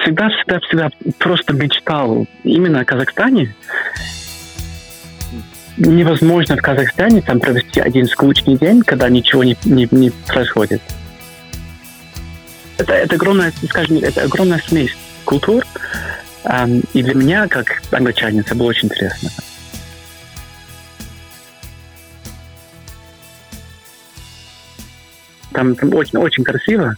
всегда просто мечтал именно о Казахстане. Невозможно в Казахстане там провести один скучный день, когда ничего не происходит. Это огромная смесь культур. И для меня, как англичанин, это было очень интересно. Там очень красиво.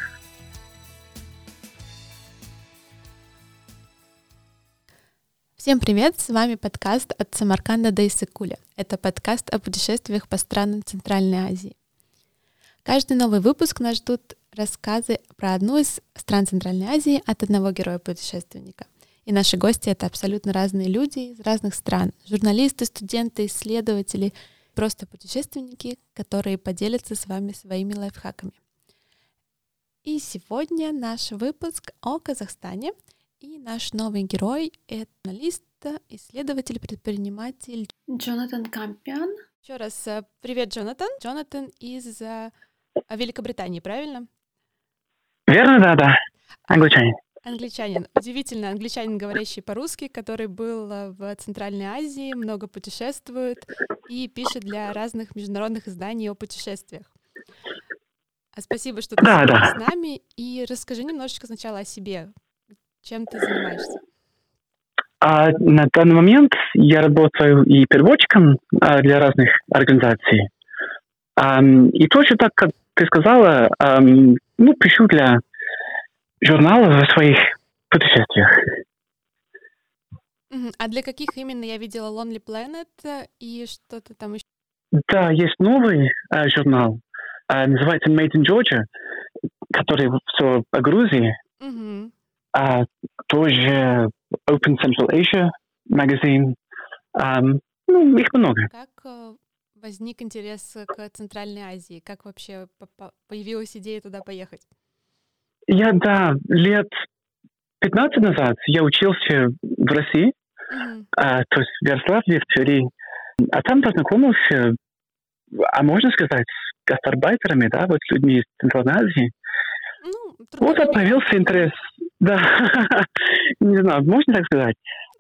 Всем привет, с вами подкаст «От Самарканда до Иссык-Куля». Это подкаст о путешествиях по странам Центральной Азии. Каждый новый выпуск нас ждут рассказы про одну из стран Центральной Азии от одного героя-путешественника. И наши гости — это абсолютно разные люди из разных стран. Журналисты, студенты, исследователи, просто путешественники, которые поделятся с вами своими лайфхаками. И сегодня наш выпуск о Казахстане. И наш новый герой — это журналист, исследователь, предприниматель Джонатан Кампиан. Еще раз привет, Джонатан. Джонатан из Великобритании, правильно? Верно, да. Англичанин. Англичанин. Удивительно, англичанин, говорящий по-русски, который был в Центральной Азии, много путешествует и пишет для разных международных изданий о путешествиях. Спасибо, что ты с нами. И расскажи немножечко сначала о себе. Чем ты занимаешься? На данный момент я работаю и переводчиком для разных организаций. И точно так, как ты сказала, пишу для журналов в своих путешествиях. А для каких именно? Я видела Lonely Planet и что-то там еще. Да, есть новый журнал, называется Made in Georgia, который все о Грузии. Тоже Open Central Asia магазин. Их много. Как возник интерес к Центральной Азии? Как вообще появилась идея туда поехать? Лет 15 назад я учился в России, то есть в Ярославле, в Твери. А там познакомился, можно сказать, с гастарбайтерами, с людьми из Центральной Азии. Появился интерес. Да, не знаю, можно так сказать.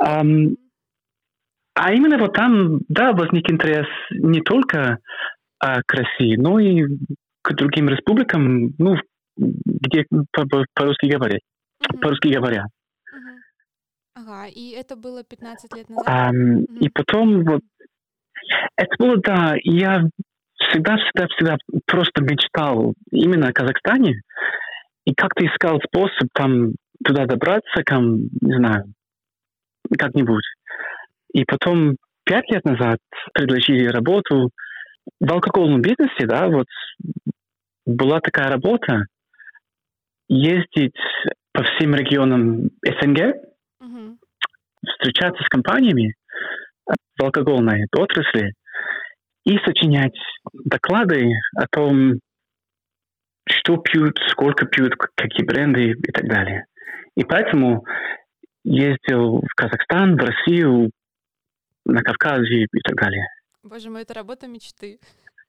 А именно там, возник интерес не только к России, но и к другим республикам, где по-русски говорят. Ага, и это было 15 лет назад? И потом, это было, я всегда просто мечтал именно о Казахстане, и как-то искал способ там туда добраться, не знаю, как-нибудь. И потом 5 лет назад предложили работу в алкогольном бизнесе, была такая работа ездить по всем регионам СНГ, встречаться с компаниями в алкогольной отрасли и сочинять доклады о том, что пьют, сколько пьют, какие бренды и так далее. И поэтому ездил в Казахстан, в Россию, на Кавказе и так далее. Боже мой, это работа мечты.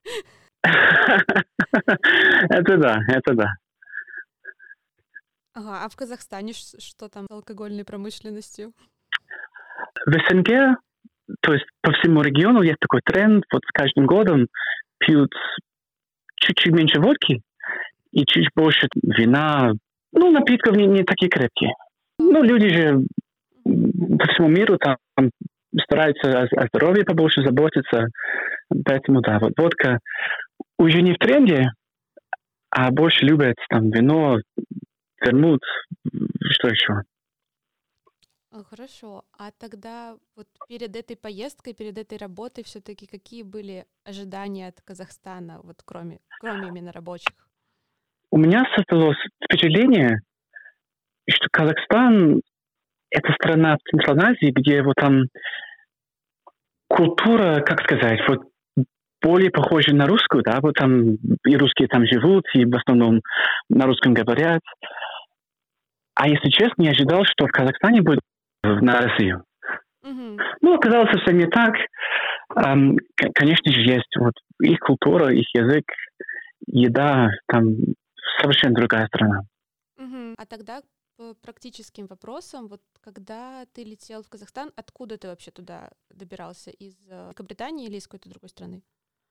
Это да. Ага, а в Казахстане что там с алкогольной промышленностью? В СНГ, то есть по всему региону есть такой тренд, с каждым годом пьют чуть-чуть меньше водки и чуть больше вина, напитков не такие крепкие. Люди же по всему миру там стараются о здоровье побольше заботиться, поэтому водка уже не в тренде, а больше любят вино, вермут, что еще. Хорошо. А тогда перед этой поездкой, перед этой работой все-таки какие были ожидания от Казахстана, кроме именно рабочих? У меня создалось впечатление, что Казахстан — это страна в Центральной Азии, где там культура, как сказать, более похожа на русскую, там и русские там живут, и в основном на русском говорят. А если честно, я ожидал, что в Казахстане будет на Россию. Оказалось совсем не так. Конечно же, есть их культура, их язык, еда, там совершенно другая страна. А тогда по практическим вопросам. Вот когда ты летел в Казахстан, откуда ты вообще туда добирался? Из Великобритании или из какой-то другой страны?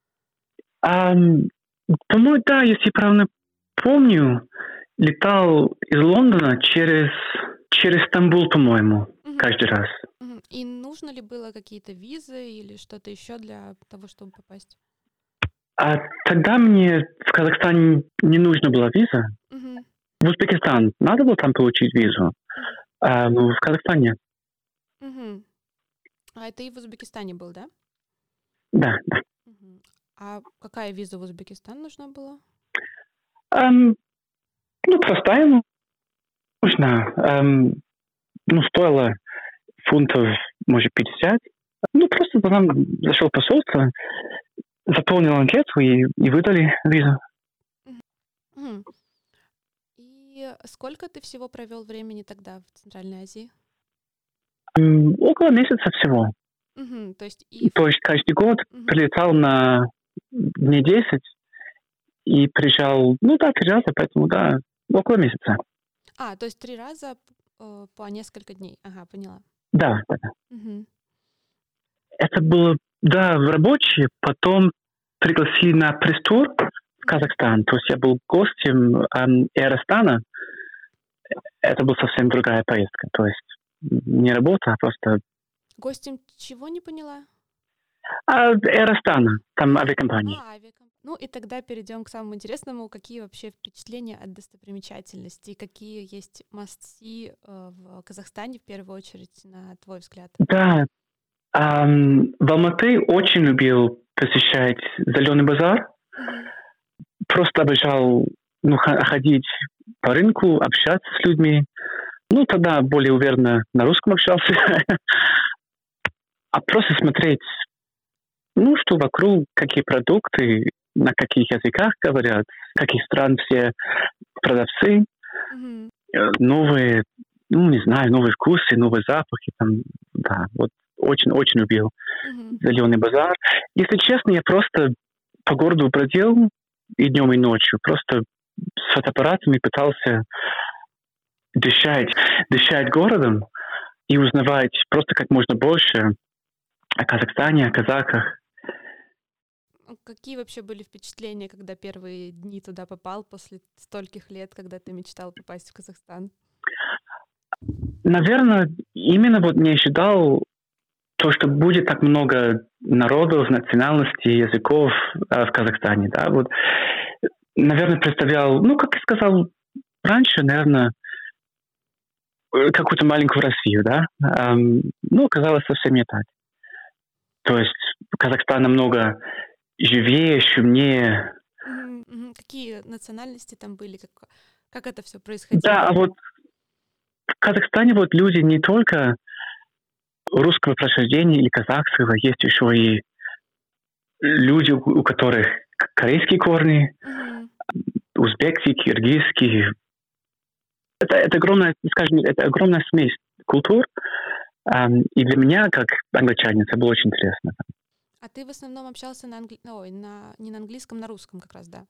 По-моему, да, если правильно помню, летал из Лондона через Стамбул, по-моему, Мгм. каждый раз. Мгм. И нужно ли было какие-то визы или что-то еще для того, чтобы попасть? А тогда мне в Казахстане не нужна была виза. Мгм. В Узбекистан надо было там получить визу, Мгм. но в Казахстане Мгм. А это и в Узбекистане был, да? да, да. Мгм. А какая виза в Узбекистан нужна была? Ам, простая нужна. Стоило фунтов, может, 50. Просто потом зашел в посольство, заполнил анкету и выдали визу. Мгм. И сколько ты всего провел времени тогда в Центральной Азии? Около месяца всего. Мгм. То есть и... То есть каждый год Мгм. прилетал на дней 10 и приезжал, три раза, поэтому, да, около месяца. То есть 3 раза по несколько дней. Ага, поняла. Да, да, да. Мгм. Это было, да, рабочее, потом пригласили на пресс-тур в Мгм. Казахстан. То есть я был гостем Эрастана. Это была совсем другая поездка. То есть не работа, а просто Гостем чего, не поняла? Эрастана, там авиакомпания. Ну и тогда перейдем к самому интересному. Какие вообще впечатления от достопримечательностей? Какие есть must-see в Казахстане, в первую очередь, на твой взгляд? Да, в Алматы очень любил посещать Зеленый базар. Мгм. Просто обожал ходить по рынку, общаться с людьми. Тогда более уверенно на русском общался. А просто смотреть, что вокруг, какие продукты, на каких языках говорят, каких стран все продавцы, Мгм. новые, не знаю, новые вкусы, новые запахи. Там, да, вот очень-очень любил Мгм. Зеленый базар. Если честно, я просто по городу бродил и днем, и ночью. Просто с фотоаппаратами пытался дышать городом и узнавать просто как можно больше о Казахстане, о казахах. Какие вообще были впечатления, когда первые дни туда попал после стольких лет, когда ты мечтал попасть в Казахстан? Наверное, именно вот не ожидал то, что будет так много народов, национальностей, языков в Казахстане. Да? Вот, наверное, представлял, как я сказал раньше, наверное, какую-то маленькую Россию, да? Оказалось совсем не так. То есть Казахстан намного живее, шумнее. Мгм, мгм. Какие национальности там были? Как это все Да, происходило? а вот в Казахстане вот люди не только русского происхождения или казахского, есть еще и люди, у которых корейские корни, Мгм. узбекский, киргизский. Это огромная, скажем, это огромная смесь культур. И для меня, как англичанин, это было очень интересно. А ты в основном общался не на английском, на русском как раз, да?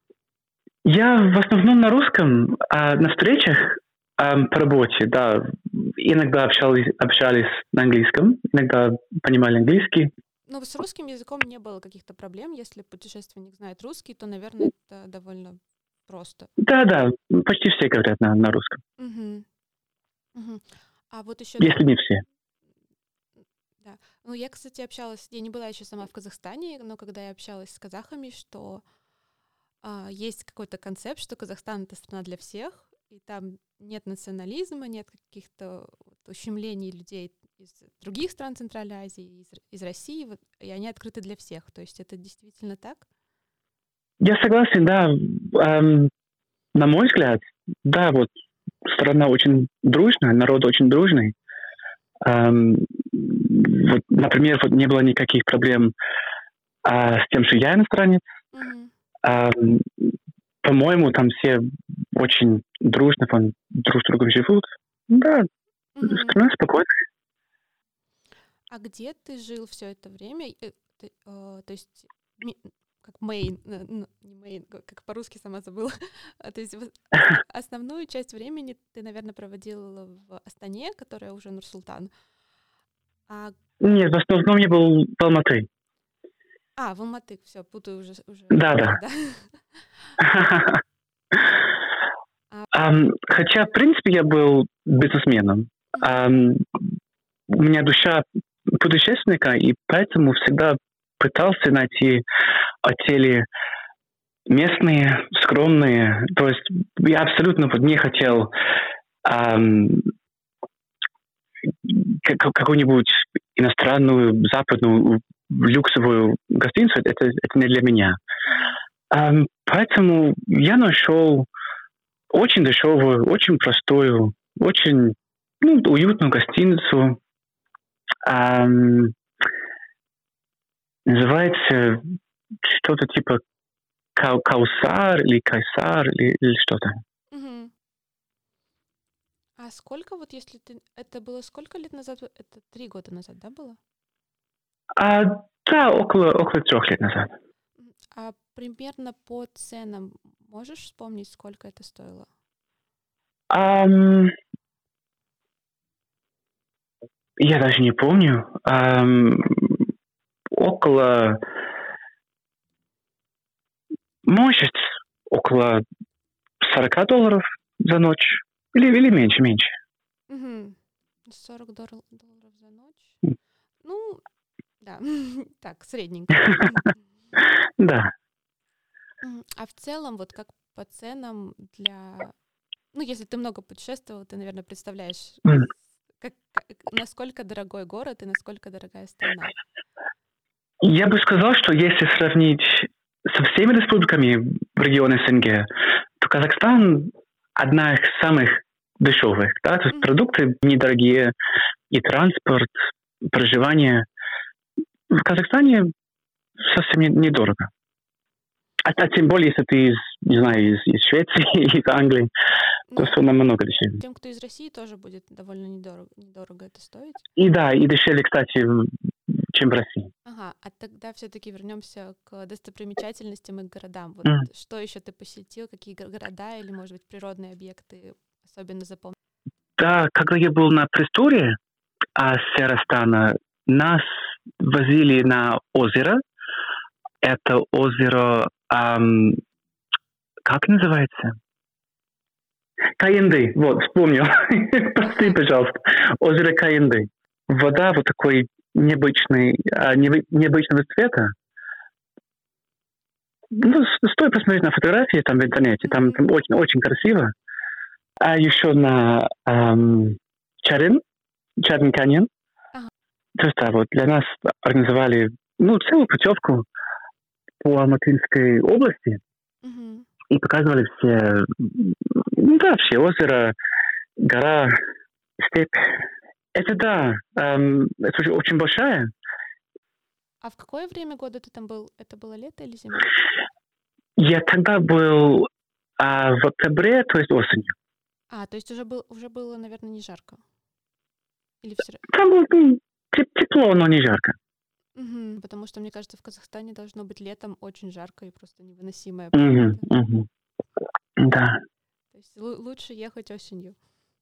Я в основном на русском, а на встречах по работе, да, иногда общались на английском, иногда понимали английский. Но с русским языком не было каких-то проблем. Если путешественник знает русский, то, наверное, это довольно просто. Да, почти все говорят на русском, Мгм, мгм. А вот еще, да, если не все. да. Ну, я, кстати, я не была еще сама в Казахстане, но когда я общалась с казахами, что есть какой-то концепт, что Казахстан — это страна для всех, и там нет национализма, нет каких-то ущемлений людей из других стран Центральной Азии, из России, вот, и они открыты для всех. То есть это действительно так? Я согласен, да. На мой взгляд, да, вот страна очень дружная, народ очень дружный. Вот, например, вот не было никаких проблем с тем, что я иностранец. Мгм. Ам, По-моему, там все очень дружно друг с другом живут. Да, Мгм. страна спокойная. А где ты жил все это время? То есть как main, не main, как по-русски сама забыла. То есть основную часть времени ты, наверное, проводил в Астане, которая уже Нур-Султан. Нет, в основном я был в Алматы. В Алматы, все, путаю уже. Да. Хотя, в принципе, я был бизнесменом. У меня душа путешественника, и поэтому всегда пытался найти отели местные, скромные. То есть я абсолютно не хотел какую-нибудь иностранную, западную, люксовую гостиницу. Это не для меня. Поэтому я нашел очень дешевую, очень простую, очень уютную гостиницу. Называется что-то типа Каусар или Кайсар или что-то. Угу. А сколько, вот если ты... Это было сколько лет назад? Это 3 года назад, да, было? Да, около 3 лет назад. А примерно по ценам можешь вспомнить, сколько это стоило? Я даже не помню. Может, около $40 за ночь. Или меньше. Угу. $40 за ночь? Ну, да, так, средненько. Да. А в целом, вот как по ценам для... если ты много путешествовал, ты, наверное, представляешь, насколько дорогой город и насколько дорогая страна. Я бы сказал, что если сравнить со всеми республиками в регионе СНГ, то Казахстан одна из самых дешевых. Да? То есть продукты недорогие, и транспорт, проживание. В Казахстане совсем недорого. А тем более, если ты из Швеции, из Англии, то все намного дешевле. Тем, кто из России, тоже будет довольно недорого это стоить. И дешевле, кстати, чем в России. А тогда все-таки вернемся к достопримечательностям и городам. Вот что еще ты посетил, какие города или, может быть, природные объекты особенно запомнил? Да, когда я был на пресс-туре с Эрастана, нас возили на озеро. Это озеро, как называется? Каенды, вот, вспомнил. Прости, пожалуйста. Озеро Каенды. Вода вот такой необычного цвета. Стоит посмотреть на фотографии там в интернете. Там очень красиво. А еще на Чарин каньон. То есть, вот для нас организовали целую путевку по Алматинской области и показывали все озеро, гора, степь. Это это очень большая. А в какое время года ты там был? Это было лето или зима? Я тогда был в октябре, то есть осенью. То есть уже было, наверное, не жарко? Или все? Там было тепло, но не жарко. Потому что, мне кажется, в Казахстане должно быть летом очень жарко и просто невыносимое. Да. То есть лучше ехать осенью.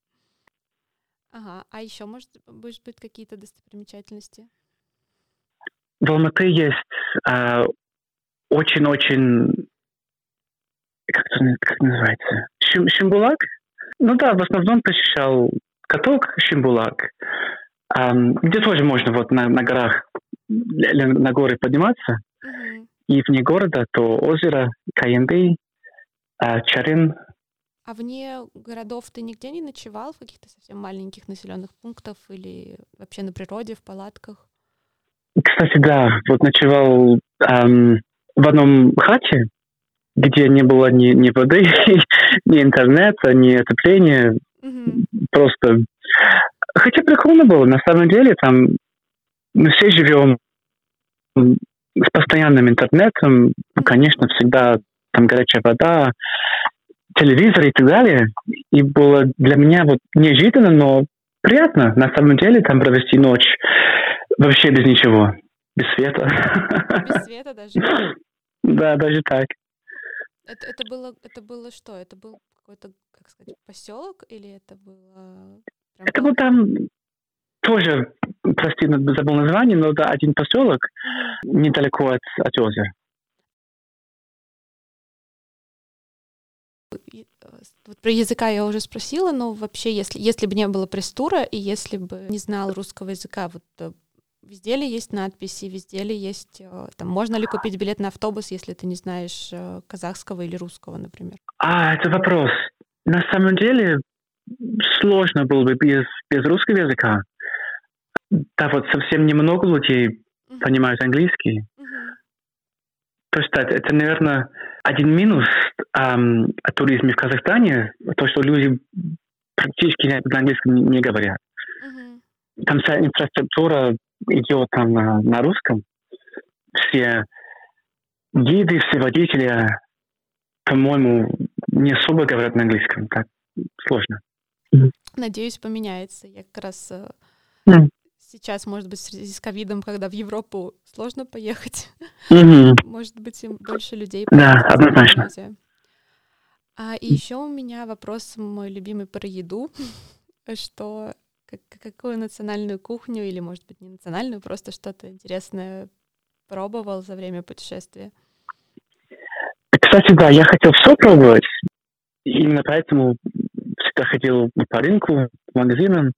А еще, может быть, какие-то достопримечательности? В Алматы есть очень-очень... Как называется? Шимбулак? В основном посещал каток Шимбулак, где тоже можно вот на горах, на горы подниматься. И вне города то озеро Каенды, Чарин. А вне городов ты нигде не ночевал в каких-то совсем маленьких населенных пунктах или вообще на природе, в палатках? Кстати, да. Вот ночевал в одном хате, где не было ни воды, ни интернета, ни отопления. Просто... Хотя прикольно было. На самом деле там мы все живем с постоянным интернетом. Конечно, всегда там горячая вода, телевизор и так далее. И было для меня вот неожиданно, но приятно. На самом деле там провести ночь вообще без ничего. Без света. Без света даже? Да, даже так. Это было что? Это был какой-то, как сказать, поселок или это было прям Это был там тоже, прости, забыл название, но да, один поселок недалеко от озера. Вот про языка я уже спросила, но вообще, если бы не было пресс-тура и если бы не знал русского языка, вот везде ли есть надписи, везде ли есть... Там, можно ли купить билет на автобус, если ты не знаешь казахского или русского, например? Это вопрос. На самом деле сложно было бы без русского языка. Да, вот совсем немного людей понимают английский. То есть это, наверное, один минус о туризме в Казахстане, то, что люди практически на английском не говорят. Там вся инфраструктура идет там на русском. Все гиды, все водители, по-моему, не особо говорят на английском. Так сложно. Надеюсь, поменяется. Я как раз сейчас, может быть, в связи с ковидом, когда в Европу сложно поехать, может быть, им больше людей. Да, однозначно. И еще у меня вопрос мой любимый про еду. Что какую национальную кухню, или, может быть, не национальную, просто что-то интересное пробовал за время путешествия? Кстати, да, я хотел все пробовать. Именно поэтому всегда ходил по рынку, по магазинам.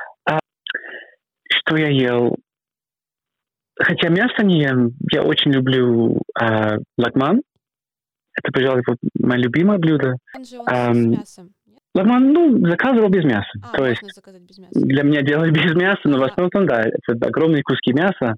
Что я ел? Хотя мясо не ем, я очень люблю лагман. Это, пожалуй, мое любимое блюдо. Он же с мясом, нет? Лагман, заказывал без мяса. То есть заказать без мяса. Для меня делать без мяса, но в основном, да, это огромные куски мяса.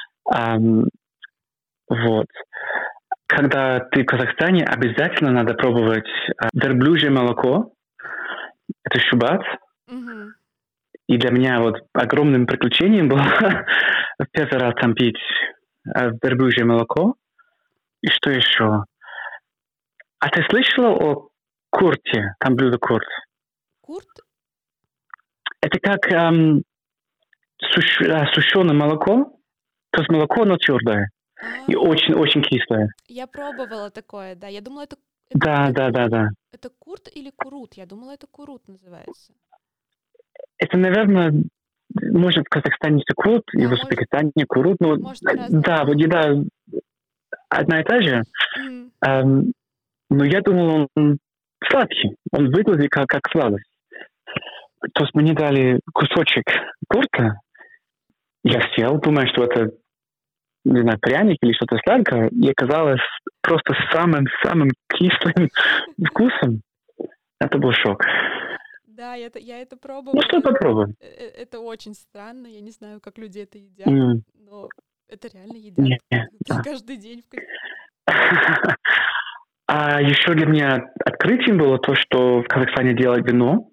Вот. Когда ты в Казахстане, обязательно надо пробовать верблюжье молоко. Это шубат. И для меня вот огромным приключением было в первый раз там пить верблюжье молоко. И что еще? А ты слышала о курте? Там блюдо курт. Курт? Это как сушеное молоко. То есть молоко, но твердое. И очень-очень кислое. Я пробовала такое, да. Я думала, это... Да. Это курт или курут? Я думала, это курут называется. Это, наверное, может в Казахстане это курут, и в Узбекистане курут. Но, да, вот еда одна и та же. Но я думал, он сладкий. Он выглядит как сладость. То есть мне дали кусочек курта. Я съел, думаю, что это, не знаю, пряник или что-то сладкое. И оказалось просто самым кислым вкусом. Это был шок. Да, я это пробовала. Ну что, попробуем. Это очень странно. Я не знаю, как люди это едят, но это реально едят каждый день. А еще для меня открытием было то, что в Казахстане делают вино.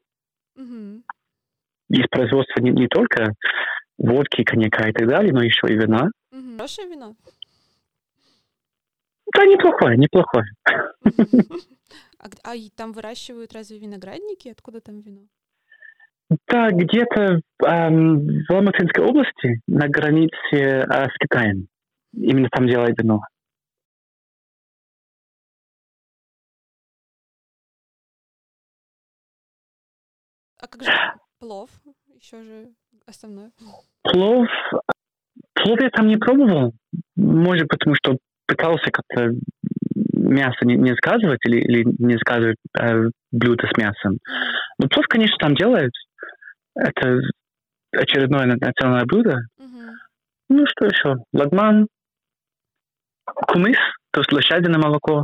Есть производство не только водки, коньяка и так далее, но еще и вина. Хорошее вино? Да, неплохое. А там выращивают разве виноградники? Откуда там вино? Да, где-то в Алматинской области, на границе с Китаем. Именно там делают вино. А как же плов? Еще же основное. Плов я там не пробовал. Может, потому что пытался как-то мясо не заказывать или не заказывать блюдо с мясом. Но плов, конечно, там делают. Это очередное национальное блюдо. Ну, что еще? Лагман, кумыс, то есть лошадиное молоко.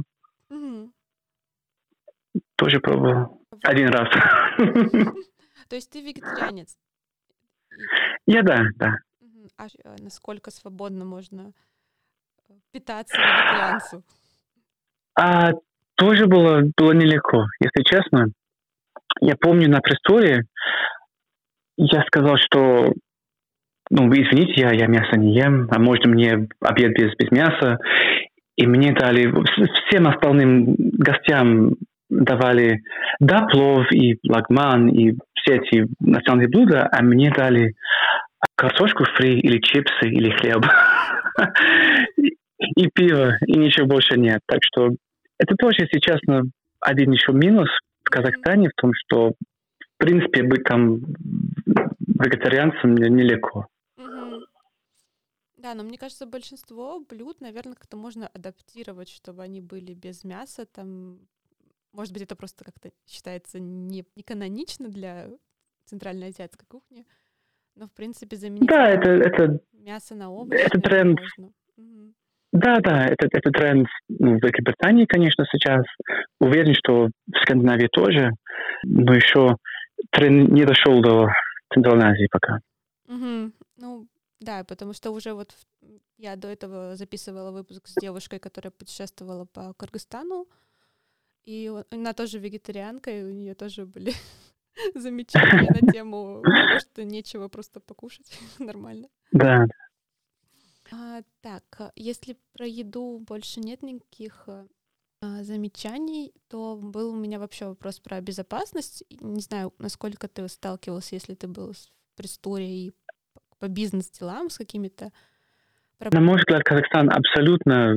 Тоже пробовал. Один раз. То есть ты вегетарианец? Я да. А насколько свободно можно питаться вегетарианцу? Тоже было нелегко, если честно. Я помню на престоле я сказал, что вы извините, я мясо не ем, а можно мне обед без мяса. И мне дали, всем остальным гостям давали плов и лагман и все эти национальные блюда, а мне дали картошку фри или чипсы или хлеб. и пиво, и ничего больше нет. Так что это тоже, если честно, один еще минус в Казахстане в том, что, в принципе, быть там вегетарианцем нелегко. Да, но мне кажется, большинство блюд, наверное, как-то можно адаптировать, чтобы они были без мяса. Там, может быть, это просто как-то считается не канонично для центральноазиатской кухни, но, в принципе, заменить Да, это мясо на овощи, наверное, тренд. можно. Да, это тренд в Великобритании, конечно, сейчас. Уверен, что в Скандинавии тоже, но еще тренд не дошел до Центральной Азии пока. Ну, да, потому что уже вот я до этого записывала выпуск с девушкой, которая путешествовала по Кыргызстану, и она тоже вегетарианка, и у нее тоже были замечания на тему того, что нечего просто покушать нормально. Да. Так, если про еду больше нет никаких замечаний, то был у меня вообще вопрос про безопасность. Не знаю, насколько ты сталкивался, если ты был в пресс-туре и по бизнес-делам с какими-то проблемами. На мой взгляд, Казахстан абсолютно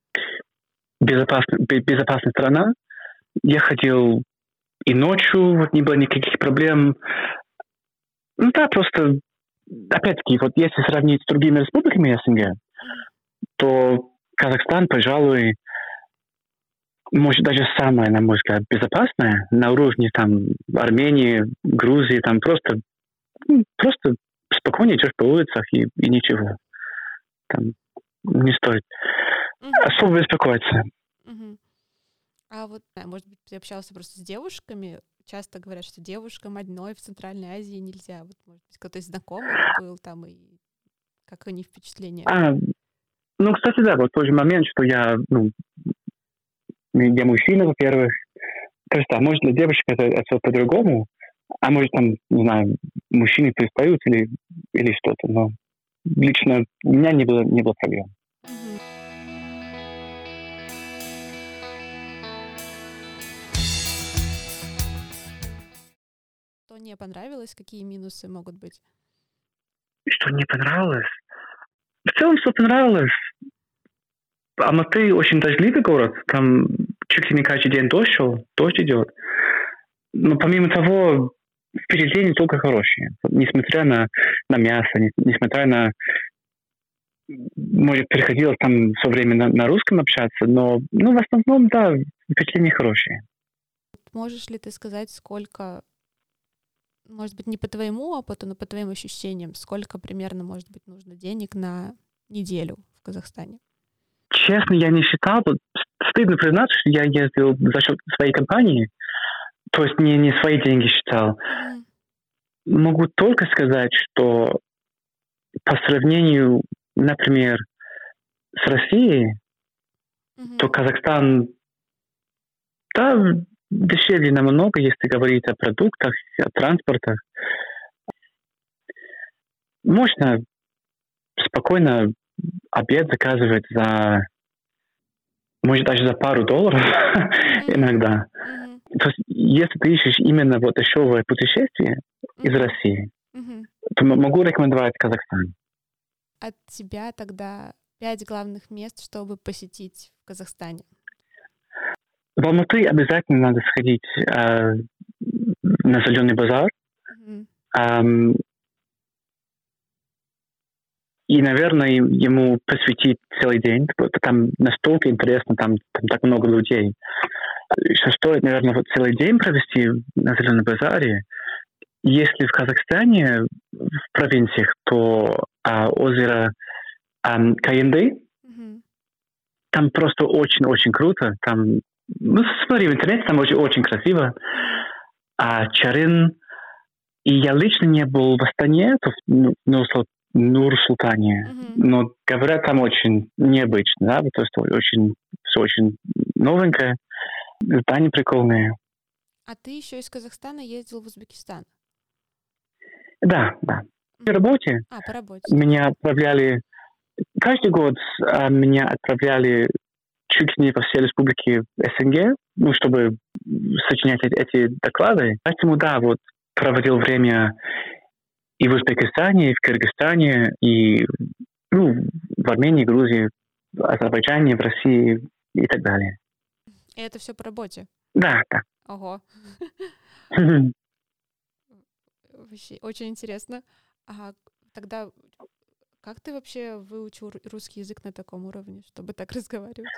безопасная страна. Я ходил и ночью, вот не было никаких проблем. Ну да, просто, опять-таки, вот если сравнить с другими республиками СНГ, то Казахстан, пожалуй, может, даже самая, на мой взгляд, безопасная на уровне там Армении, Грузии, там просто спокойно идешь по улицах и ничего. Там не стоит особо беспокоиться. А вот, может быть, ты общался просто с девушками? Часто говорят, что девушкам одной в Центральной Азии нельзя. Вот, может быть, кто-то из знакомых был там, и как они впечатления? Ну, кстати, да, вот тот же момент, что я мужчина, во-первых. То есть, да, может, для девушек это по-другому, а может, там, не знаю, мужчины перестают или что-то, но лично у меня не было проблем. Что не понравилось? Какие минусы могут быть? Что не понравилось? В целом, что понравилось. Алматы очень дождливый город. Там чуть ли не каждый день дождь идет. Но помимо того, впечатления только хорошие. Несмотря на мясо, несмотря на... Может, приходилось там все время на русском общаться, но в основном, да, впечатления хорошие. Можешь ли ты сказать, сколько, может быть, не по твоему опыту, но по твоим ощущениям, сколько примерно, может быть, нужно денег на неделю в Казахстане? Честно, я не считал. Стыдно признаться, что я ездил за счет своей компании, то есть не свои деньги считал. Могу только сказать, что по сравнению, например, с Россией, то Казахстан, да, дешевле намного, если говорить о продуктах, о транспортах. Можно спокойно обед заказывать может, даже за пару долларов иногда. То есть, если ты ищешь именно вот дешевое путешествие из России, то могу рекомендовать Казахстан. От тебя тогда 5 главных мест, чтобы посетить в Казахстане? В Алматы обязательно надо сходить на Зеленый базар. И, наверное, ему посвятить целый день. Там настолько интересно, там так много людей. Что стоит, наверное, вот целый день провести на Зеленом базаре. Если в Казахстане, в провинциях, то озеро Каенды, там просто очень-очень круто. Там, смотри в интернете, там очень красиво. Чарын. И я лично не был в Астане, в Нур-Султане, но говорят, там очень необычно, да, то есть все очень новенькое, здания прикольные. А ты еще из Казахстана ездил в Узбекистан? Да. По работе. По работе. Меня отправляли, каждый год меня отправляли чуть ли не во все республики СНГ, чтобы сочинять эти доклады. Поэтому, да, вот проводил время и в Узбекистане, и в Кыргызстане, и в Армении, Грузии. в Азербайджане, в России и так далее. И это все по работе? Да, да. Ого. Вообще очень интересно. А тогда как ты вообще выучил русский язык на таком уровне, чтобы так разговаривать?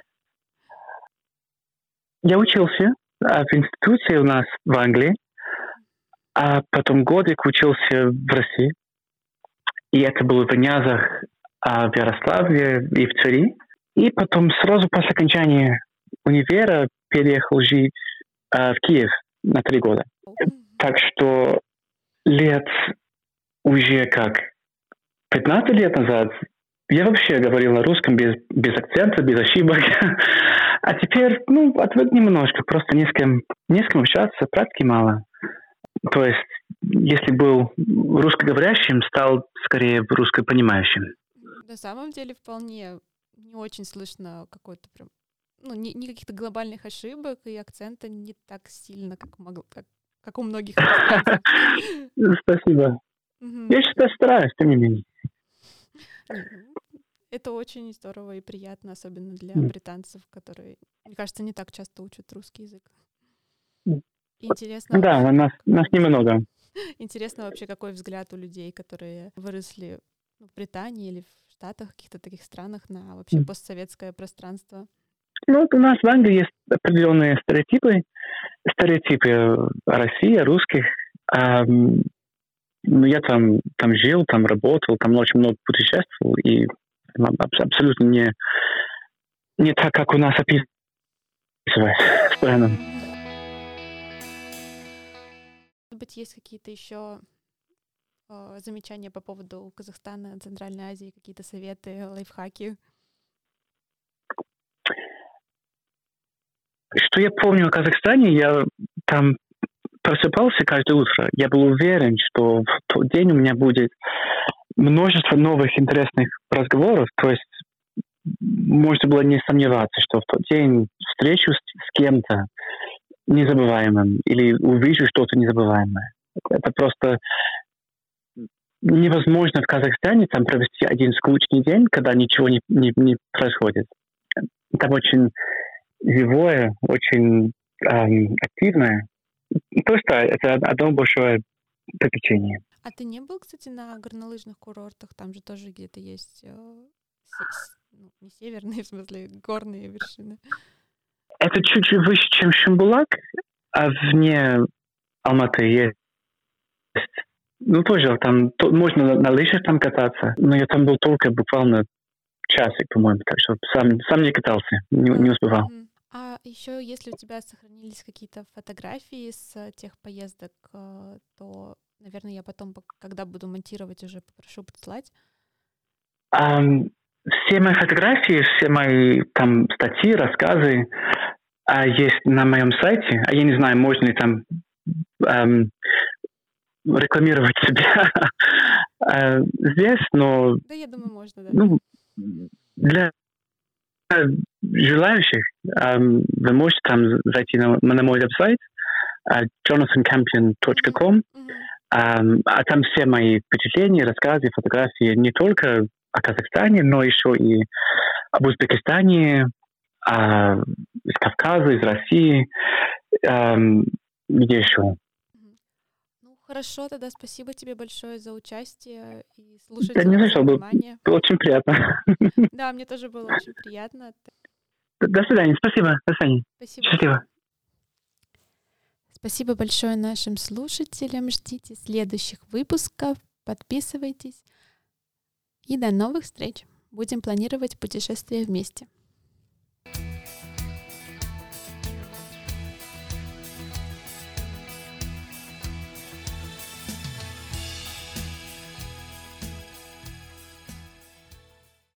Я учился в институте у нас в Англии, а потом годик учился в России. И это было в Нязах, в Ярославле и в Твери. И потом сразу после окончания универа переехал жить в Киев на 3 года. Так что лет уже как 15 лет назад я вообще говорил на русском без акцента, без ошибок. А теперь, отвык немножко, просто не с кем общаться, практики мало. То есть, если был русскоговорящим, стал скорее русскопонимающим. На самом деле вполне не очень слышно какой-то прям, ни каких-то глобальных ошибок, и акцента не так сильно, как у многих иностранцев. Спасибо. Я считаю, стараюсь, тем не менее. Это очень здорово и приятно, особенно для британцев, которые, мне кажется, не так часто учат русский язык. Интересно. Да, нас немного. Интересно вообще, какой взгляд у людей, которые выросли в Британии или в Штатах, каких-то таких странах, на вообще постсоветское пространство. У нас в Англии есть определенные стереотипы о России, о русских. Я там жил, там работал, там очень много путешествовал, и абсолютно не так, как у нас описывают странам. Может быть, есть какие-то еще замечания по поводу Казахстана, Центральной Азии, какие-то советы, лайфхаки? Что я помню о Казахстане, я там просыпался каждое утро. Я был уверен, что в тот день у меня будет множество новых интересных разговоров. То есть можно было не сомневаться, что в тот день встречу с кем-то незабываемым или увижу что-то незабываемое. Это просто невозможно в Казахстане там провести один скучный день, когда ничего не происходит. Там очень живое, очень активное. Просто это одно большое приключение. А ты не был, кстати, на горнолыжных курортах? Там же тоже где-то есть не северные, в смысле, горные вершины. Это чуть-чуть выше, чем Шимбулак, а вне Алматы есть. Тоже там можно на лыжах там кататься, но я там был только буквально часик, по-моему, так что сам не катался, не успевал. А еще, если у тебя сохранились какие-то фотографии с тех поездок, то, наверное, я потом, когда буду монтировать, уже попрошу прислать. Все мои фотографии, все мои там статьи, рассказы есть на моем сайте. А я не знаю, можно ли там рекламировать себя здесь, но... Да, я думаю, можно, да. Для желающих вы можете там зайти на мой веб-сайт jonathancampion.com, а там все мои впечатления, рассказы, фотографии не только о Казахстане, но еще и об Узбекистане, из Кавказа, из России, где еще. Хорошо, тогда спасибо тебе большое за участие и слушать за внимание. Было очень приятно. Да, мне тоже было очень приятно. До свидания, спасибо. До свидания. Спасибо. Счастливо. Спасибо большое нашим слушателям. Ждите следующих выпусков. Подписывайтесь. И до новых встреч. Будем планировать путешествия вместе.